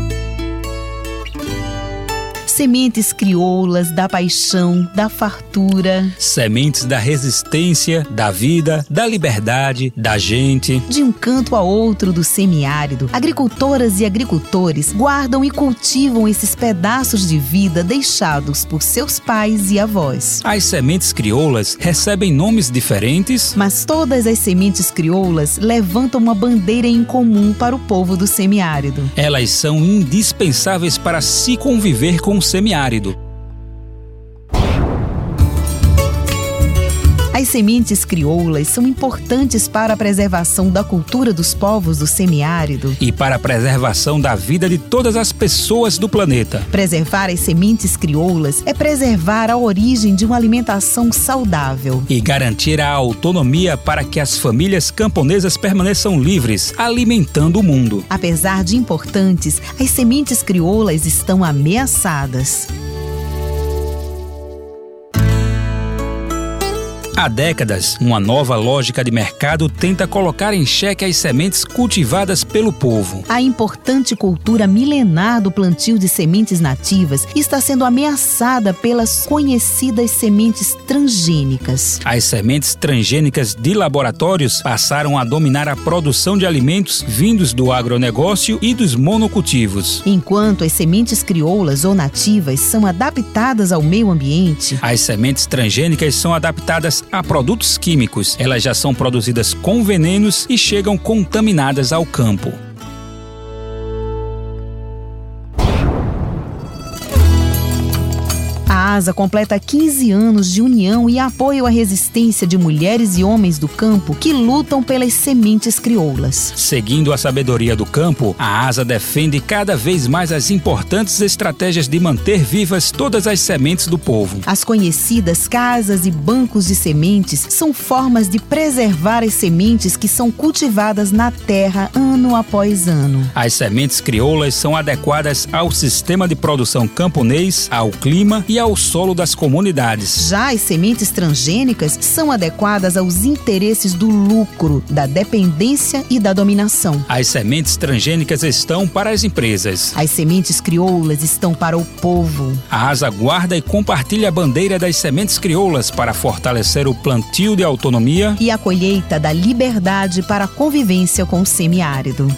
Sementes crioulas da paixão, da fartura. Sementes da resistência, da vida, da liberdade, da gente. De um canto a outro do semiárido, agricultoras e agricultores guardam e cultivam esses pedaços de vida deixados por seus pais e avós. As sementes crioulas recebem nomes diferentes, mas todas as sementes crioulas levantam uma bandeira em comum para o povo do semiárido. Elas são indispensáveis para se conviver com o semiárido. As sementes crioulas são importantes para a preservação da cultura dos povos do semiárido e para a preservação da vida de todas as pessoas do planeta. Preservar as sementes crioulas é preservar a origem de uma alimentação saudável e garantir a autonomia para que as famílias camponesas permaneçam livres, alimentando o mundo. Apesar de importantes, as sementes crioulas estão ameaçadas. Há décadas, uma nova lógica de mercado tenta colocar em xeque as sementes cultivadas pelo povo. A importante cultura milenar do plantio de sementes nativas está sendo ameaçada pelas conhecidas sementes transgênicas. As sementes transgênicas de laboratórios passaram a dominar a produção de alimentos vindos do agronegócio e dos monocultivos. Enquanto as sementes crioulas ou nativas são adaptadas ao meio ambiente, as sementes transgênicas são adaptadas a produtos químicos. Elas já são produzidas com venenos e chegam contaminadas ao campo. A ASA completa 15 anos de união e apoio à resistência de mulheres e homens do campo que lutam pelas sementes crioulas. Seguindo a sabedoria do campo, a ASA defende cada vez mais as importantes estratégias de manter vivas todas as sementes do povo. As conhecidas casas e bancos de sementes são formas de preservar as sementes que são cultivadas na terra ano após ano. As sementes crioulas são adequadas ao sistema de produção camponês, ao clima e ao solo das comunidades. Já as sementes transgênicas são adequadas aos interesses do lucro, da dependência e da dominação. As sementes transgênicas estão para as empresas. As sementes crioulas estão para o povo. A ASA guarda e compartilha a bandeira das sementes crioulas para fortalecer o plantio de autonomia e a colheita da liberdade para a convivência com o semiárido.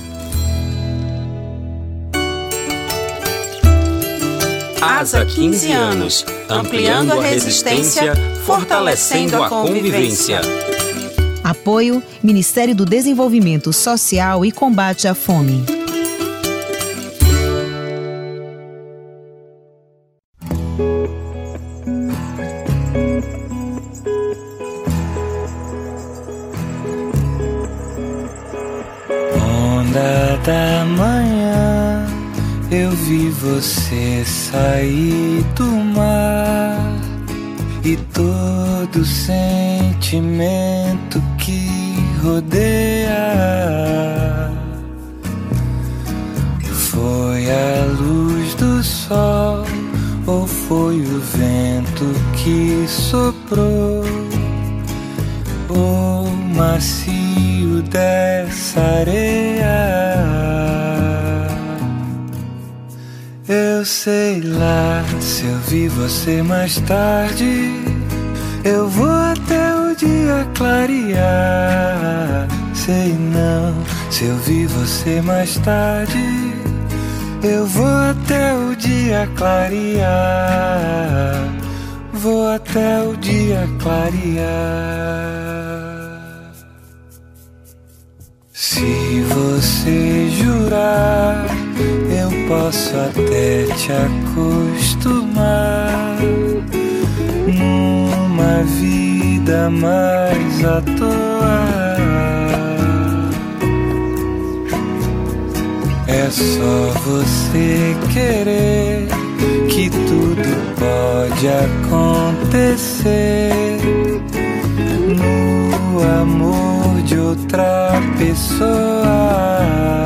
ASA 15 anos, ampliando a resistência, fortalecendo a convivência. Apoio: Ministério do Desenvolvimento Social e Combate à Fome. Onda da manhã, eu vi você sair do mar e todo sentimento que rodeia foi a luz do sol ou foi o vento que soprou o macio dessa areia. Eu sei lá, se eu vi você mais tarde, eu vou até o dia clarear. Sei não, se eu vi você mais tarde, eu vou até o dia clarear. Vou até o dia clarear. Se você jurar, eu posso até te acostumar numa vida mais à toa. É só você querer que tudo pode acontecer no amor de outra pessoa.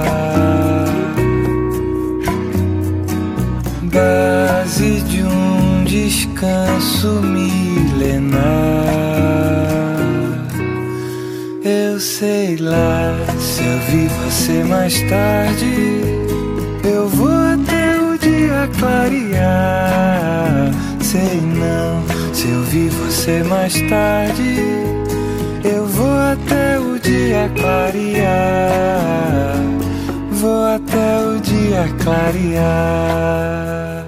Base de um descanso milenar. sei lá, se eu vi você mais tarde, eu vou até o dia clarear. Sei não, se eu vi você mais tarde, eu vou até o dia clarear. Vou até o dia clarear.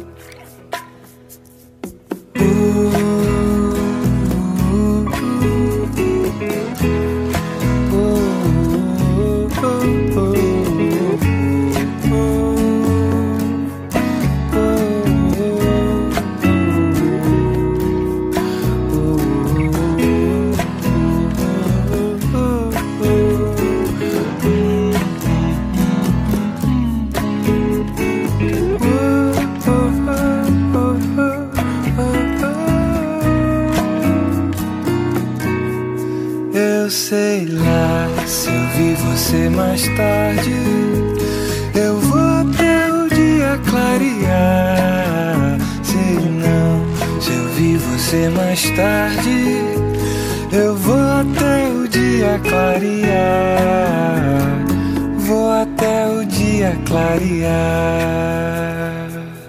Sei lá, se eu vi você mais tarde, eu vou até o dia clarear. Sei não, se eu vi você mais tarde, eu vou até o dia clarear. Vou até o dia clarear.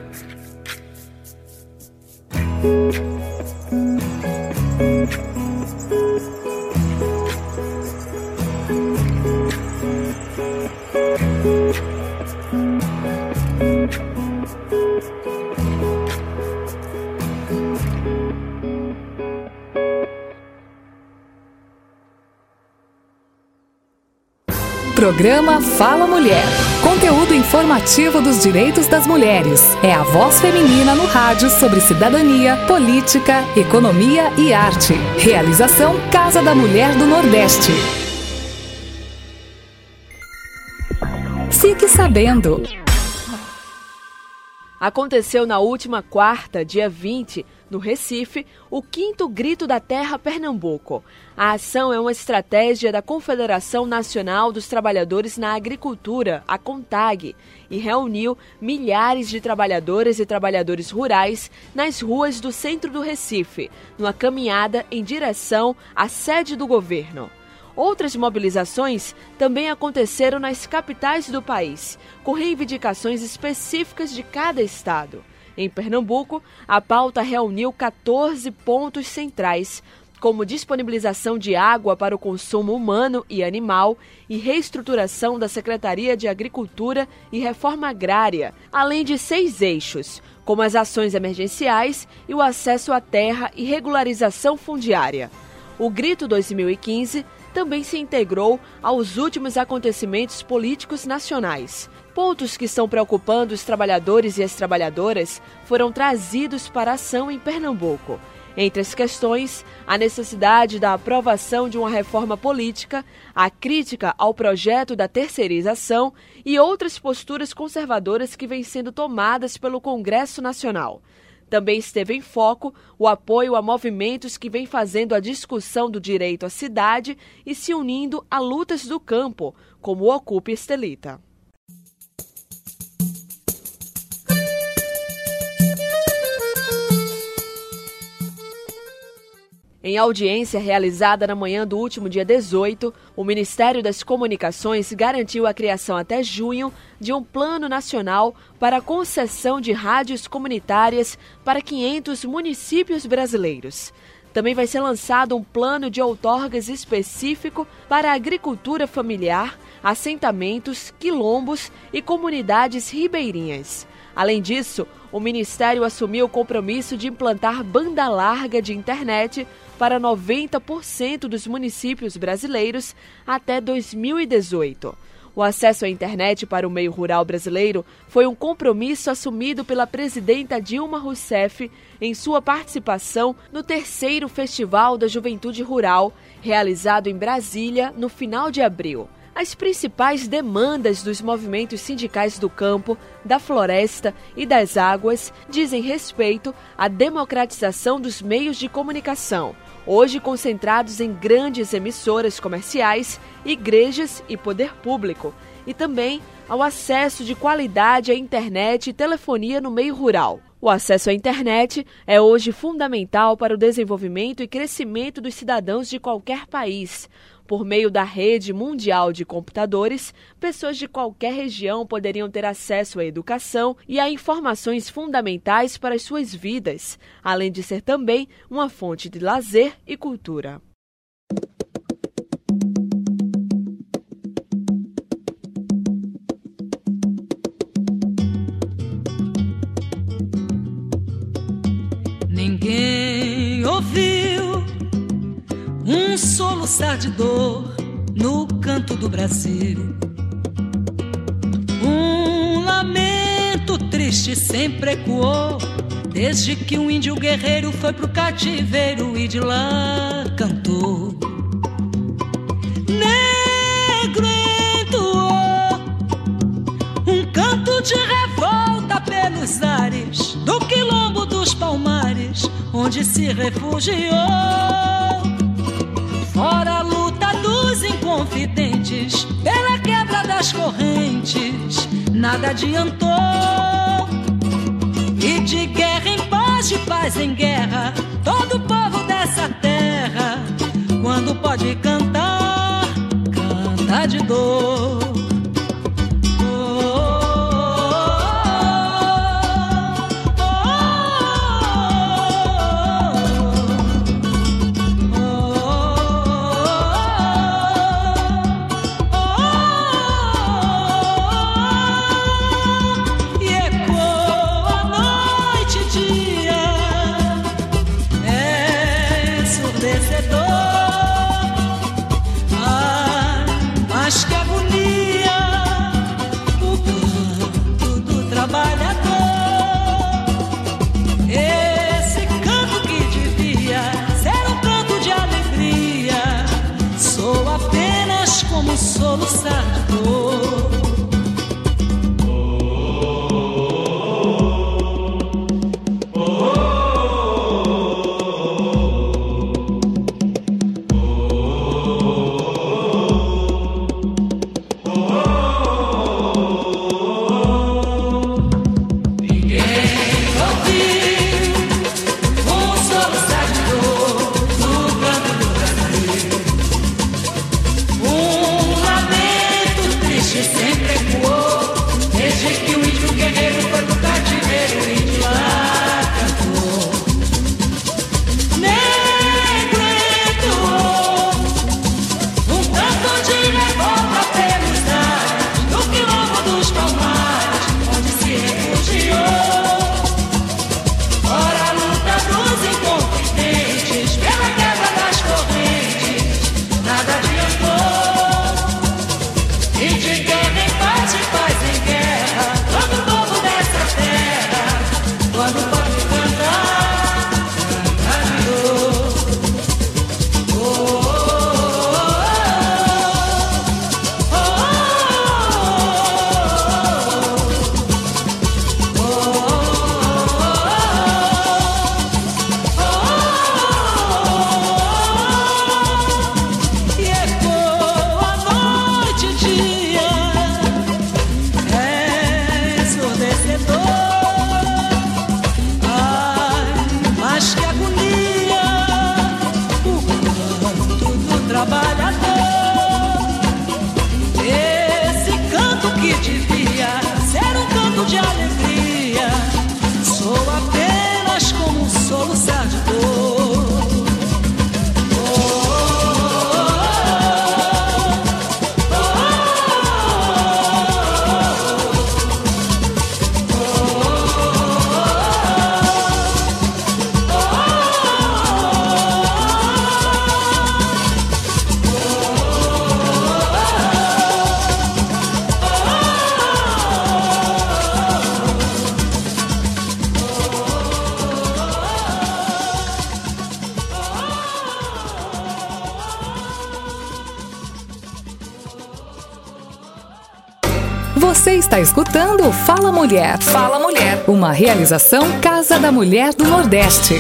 Programa Fala Mulher. Conteúdo informativo dos direitos das mulheres. É a voz feminina no rádio sobre cidadania, política, economia e arte. Realização Casa da Mulher do Nordeste. Fique sabendo. Aconteceu na última quarta, dia 20, no Recife, o 5º Grito da Terra Pernambuco. A ação é uma estratégia da Confederação Nacional dos Trabalhadores na Agricultura, a CONTAG, e reuniu milhares de trabalhadoras e trabalhadores rurais nas ruas do centro do Recife, numa caminhada em direção à sede do governo. Outras mobilizações também aconteceram nas capitais do país, com reivindicações específicas de cada estado. Em Pernambuco, a pauta reuniu 14 pontos centrais, como disponibilização de água para o consumo humano e animal e reestruturação da Secretaria de Agricultura e Reforma Agrária, além de 6 eixos, como as ações emergenciais e o acesso à terra e regularização fundiária. O Grito 2015 também se integrou aos últimos acontecimentos políticos nacionais. Pontos que estão preocupando os trabalhadores e as trabalhadoras foram trazidos para a ação em Pernambuco. Entre as questões, a necessidade da aprovação de uma reforma política, a crítica ao projeto da terceirização e outras posturas conservadoras que vêm sendo tomadas pelo Congresso Nacional. Também esteve em foco o apoio a movimentos que vêm fazendo a discussão do direito à cidade e se unindo a lutas do campo, como o Ocupe Estelita. Em audiência realizada na manhã do último dia 18, o Ministério das Comunicações garantiu a criação até junho de um plano nacional para a concessão de rádios comunitárias para 500 municípios brasileiros. Também vai ser lançado um plano de outorgas específico para a agricultura familiar, assentamentos, quilombos e comunidades ribeirinhas. Além disso, o Ministério assumiu o compromisso de implantar banda larga de internet para 90% dos municípios brasileiros até 2018. O acesso à internet para o meio rural brasileiro foi um compromisso assumido pela presidenta Dilma Rousseff em sua participação no 3º Festival da Juventude Rural, realizado em Brasília no final de abril. As principais demandas dos movimentos sindicais do campo, da floresta e das águas dizem respeito à democratização dos meios de comunicação, hoje concentrados em grandes emissoras comerciais, igrejas e poder público, e também ao acesso de qualidade à internet e telefonia no meio rural. O acesso à internet é hoje fundamental para o desenvolvimento e crescimento dos cidadãos de qualquer país. Por meio da rede mundial de computadores, pessoas de qualquer região poderiam ter acesso à educação e a informações fundamentais para as suas vidas, além de ser também uma fonte de lazer e cultura. Ninguém ouviu um soluçar de dor no canto do Brasil. Um lamento triste sempre ecoou, desde que um índio guerreiro foi pro cativeiro e de lá cantou. Negro entoou um canto de revolta pelos ares do quilombo dos Palmares, onde se refugiou. Fora a luta dos inconfidentes, pela quebra das correntes, nada adiantou. E de guerra em paz, de paz em guerra, todo o povo dessa terra, quando pode cantar, canta de dor. Soluçar de dor. Você está escutando Fala Mulher. Fala Mulher. Uma realização Casa da Mulher do Nordeste.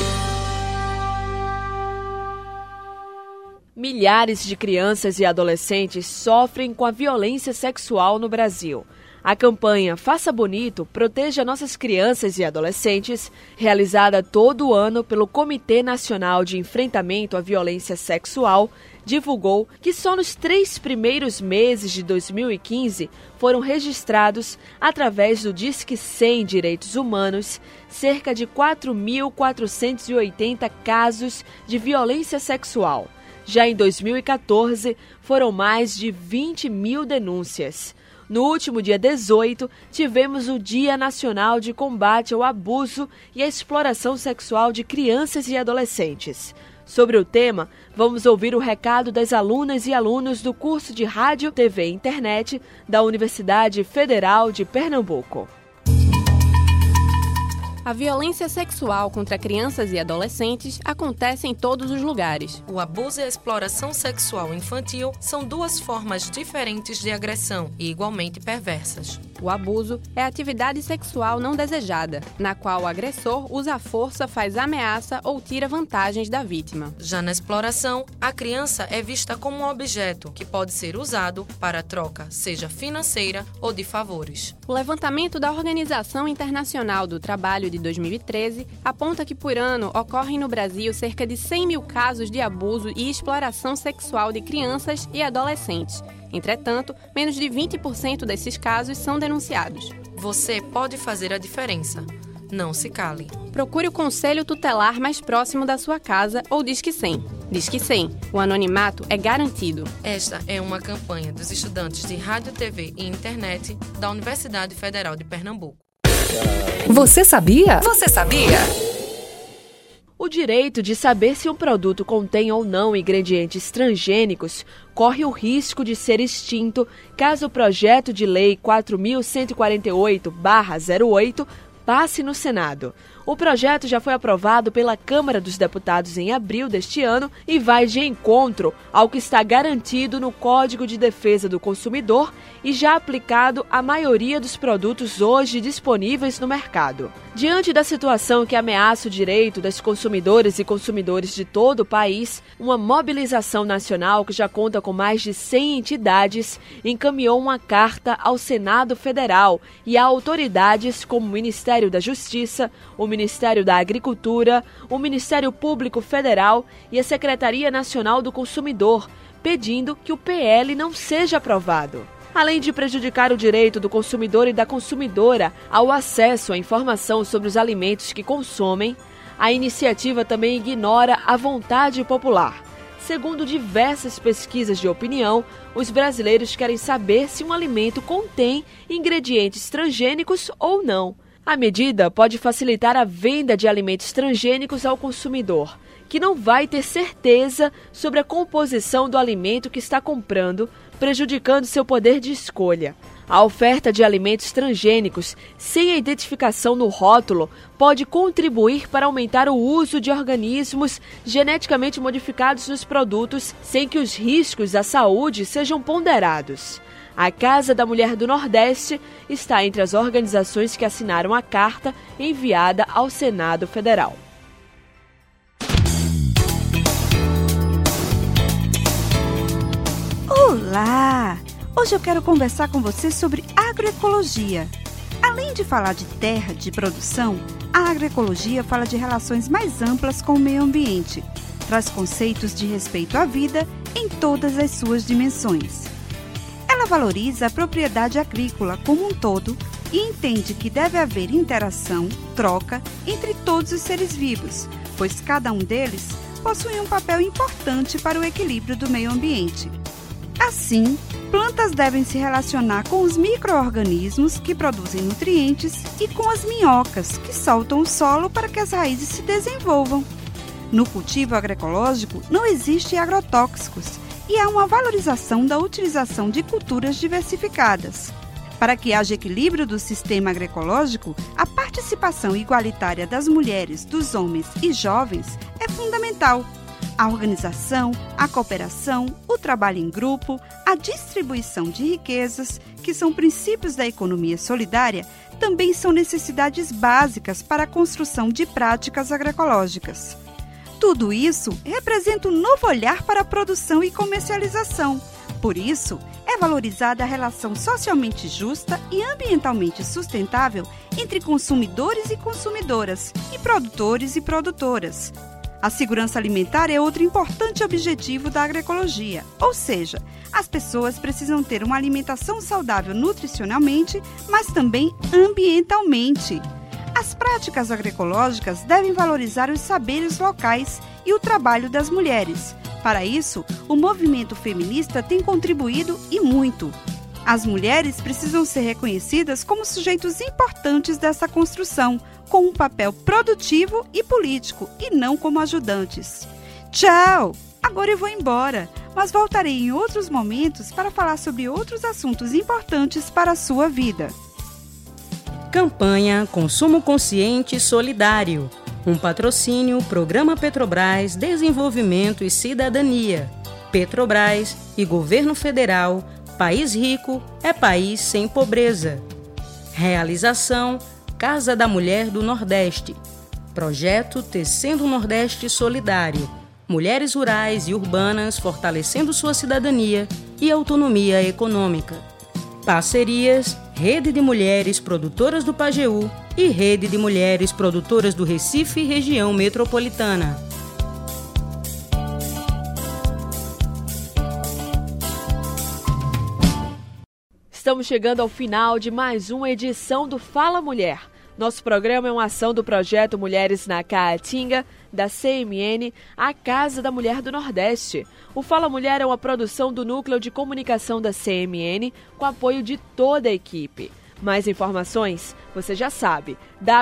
Milhares de crianças e adolescentes sofrem com a violência sexual no Brasil. A campanha Faça Bonito, Proteja Nossas Crianças e Adolescentes, realizada todo ano pelo Comitê Nacional de Enfrentamento à Violência Sexual, divulgou que só nos 3 primeiros meses de 2015 foram registrados, através do Disque 100 Direitos Humanos, cerca de 4.480 casos de violência sexual. Já em 2014, foram mais de 20 mil denúncias. No último dia 18, tivemos o Dia Nacional de Combate ao Abuso e à Exploração Sexual de Crianças e Adolescentes. Sobre o tema, vamos ouvir o recado das alunas e alunos do curso de Rádio, TV e Internet da Universidade Federal de Pernambuco. A violência sexual contra crianças e adolescentes acontece em todos os lugares. O abuso e a exploração sexual infantil são 2 formas diferentes de agressão e igualmente perversas. O abuso é a atividade sexual não desejada, na qual o agressor usa a força, faz ameaça ou tira vantagens da vítima. Já na exploração, a criança é vista como um objeto que pode ser usado para troca, seja financeira ou de favores. O levantamento da Organização Internacional do Trabalho de 2013 aponta que por ano ocorrem no Brasil cerca de 100 mil casos de abuso e exploração sexual de crianças e adolescentes. Entretanto, menos de 20% desses casos são denunciados. Você pode fazer a diferença. Não se cale. Procure o conselho tutelar mais próximo da sua casa ou Disque 100. Disque 100. O anonimato é garantido. Esta é uma campanha dos estudantes de Rádio, TV e Internet da Universidade Federal de Pernambuco. Você sabia? Você sabia? O direito de saber se um produto contém ou não ingredientes transgênicos corre o risco de ser extinto caso o projeto de lei 4.148/08 passe no Senado. O projeto já foi aprovado pela Câmara dos Deputados em abril deste ano e vai de encontro ao que está garantido no Código de Defesa do Consumidor e já aplicado à maioria dos produtos hoje disponíveis no mercado. Diante da situação que ameaça o direito das consumidoras e consumidores de todo o país, uma mobilização nacional que já conta com mais de 100 entidades encaminhou uma carta ao Senado Federal e a autoridades como o Ministério da Justiça, o Ministério da Agricultura, o Ministério Público Federal e a Secretaria Nacional do Consumidor, pedindo que o PL não seja aprovado. Além de prejudicar o direito do consumidor e da consumidora ao acesso à informação sobre os alimentos que consomem, a iniciativa também ignora a vontade popular. Segundo diversas pesquisas de opinião, os brasileiros querem saber se um alimento contém ingredientes transgênicos ou não. A medida pode facilitar a venda de alimentos transgênicos ao consumidor, que não vai ter certeza sobre a composição do alimento que está comprando, prejudicando seu poder de escolha. A oferta de alimentos transgênicos sem a identificação no rótulo pode contribuir para aumentar o uso de organismos geneticamente modificados nos produtos sem que os riscos à saúde sejam ponderados. A Casa da Mulher do Nordeste está entre as organizações que assinaram a carta enviada ao Senado Federal. Olá! Hoje eu quero conversar com você sobre agroecologia. Além de falar de terra, de produção, a agroecologia fala de relações mais amplas com o meio ambiente. Traz conceitos de respeito à vida em todas as suas dimensões. Ela valoriza a propriedade agrícola como um todo e entende que deve haver interação, troca entre todos os seres vivos, pois cada um deles possui um papel importante para o equilíbrio do meio ambiente. Assim, plantas devem se relacionar com os micro-organismos que produzem nutrientes e com as minhocas que soltam o solo para que as raízes se desenvolvam. No cultivo agroecológico não existe agrotóxicos e há uma valorização da utilização de culturas diversificadas. Para que haja equilíbrio do sistema agroecológico, a participação igualitária das mulheres, dos homens e jovens é fundamental. A organização, a cooperação, o trabalho em grupo, a distribuição de riquezas, que são princípios da economia solidária, também são necessidades básicas para a construção de práticas agroecológicas. Tudo isso representa um novo olhar para a produção e comercialização, Por isso, é valorizada a relação socialmente justa e ambientalmente sustentável entre consumidores e consumidoras, e produtores e produtoras. A segurança alimentar é outro importante objetivo da agroecologia, ou seja, as pessoas precisam ter uma alimentação saudável nutricionalmente, mas também ambientalmente. As práticas agroecológicas devem valorizar os saberes locais e o trabalho das mulheres. Para isso, o movimento feminista tem contribuído e muito. As mulheres precisam ser reconhecidas como sujeitos importantes dessa construção, com um papel produtivo e político, e não como ajudantes. Tchau! Agora eu vou embora, mas voltarei em outros momentos para falar sobre outros assuntos importantes para a sua vida. Campanha Consumo Consciente e Solidário. Um patrocínio Programa Petrobras, Desenvolvimento e Cidadania. Petrobras e Governo Federal, país rico é país sem pobreza. Realização Casa da Mulher do Nordeste. Projeto Tecendo o Nordeste Solidário. Mulheres rurais e urbanas fortalecendo sua cidadania e autonomia econômica. Parcerias Rede de Mulheres Produtoras do Pajeú e Rede de Mulheres Produtoras do Recife, região metropolitana. Estamos chegando ao final de mais uma edição do Fala Mulher. Nosso programa é uma ação do projeto Mulheres na Caatinga, da CMN, a Casa da Mulher do Nordeste. O Fala Mulher é uma produção do Núcleo de Comunicação da CMN, com apoio de toda a equipe. Mais informações, você já sabe,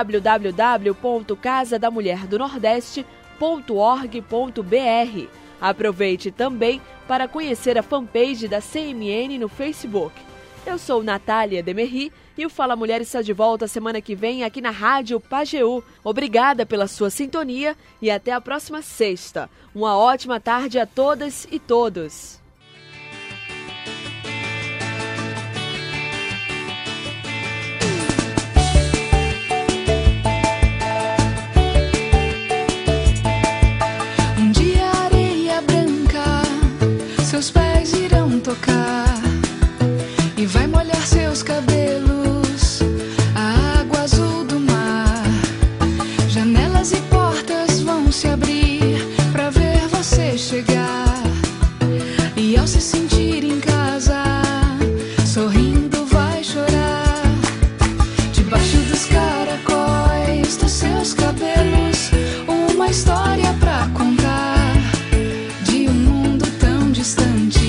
www.casadamulherdonordeste.org.br. Aproveite também para conhecer a fanpage da CMN no Facebook. Eu sou Natália Demerri e o Fala Mulher está de volta semana que vem aqui na Rádio Pajeú. Obrigada pela sua sintonia e até a próxima sexta. Uma ótima tarde a todas e todos. Um dia a areia branca, seus pés irão tocar. E vai molhar seus cabelos, a água azul do mar. Janelas e portas vão se abrir pra ver você chegar. E ao se sentir em casa, sorrindo vai chorar. Debaixo dos caracóis dos seus cabelos, uma história pra contar de um mundo tão distante.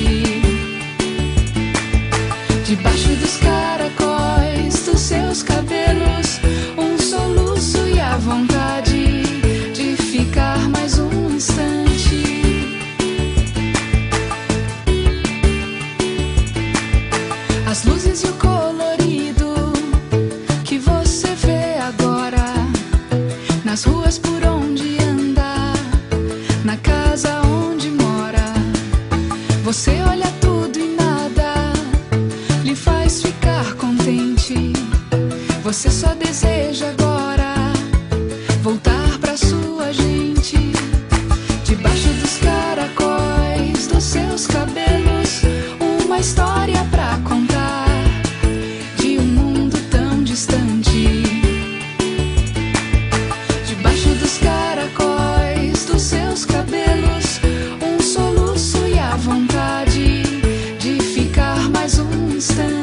Debaixo dos caracóis dos seus cabelos, um soluço e a vontade de ficar mais um instante. As luzes e o colorido que você vê agora, nas ruas por onde anda, na casa onde mora. Você olha tudo e nada lhe faz ficar contente. Você só deseja agora voltar pra sua gente. Debaixo dos caracóis dos seus cabelos, uma história pra contar de um mundo tão distante. Debaixo dos caracóis dos seus cabelos, um soluço e a vontade de ficar mais um instante.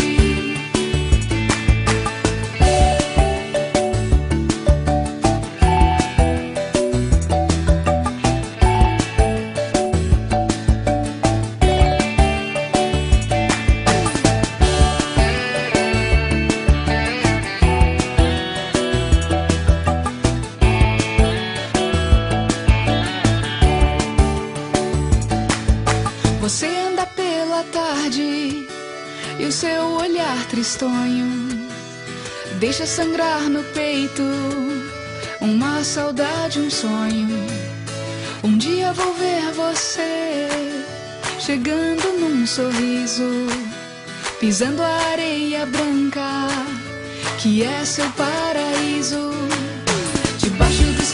Você anda pela tarde e o seu olhar tristonho deixa sangrar no peito uma saudade, um sonho. Um dia vou ver você chegando num sorriso, pisando a areia branca que é seu paraíso. Debaixo dos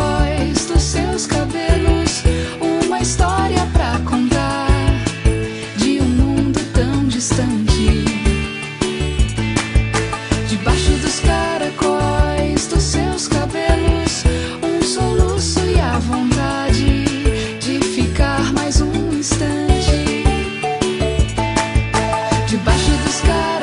caracóis dos seus cabelos, uma história pra contar buscar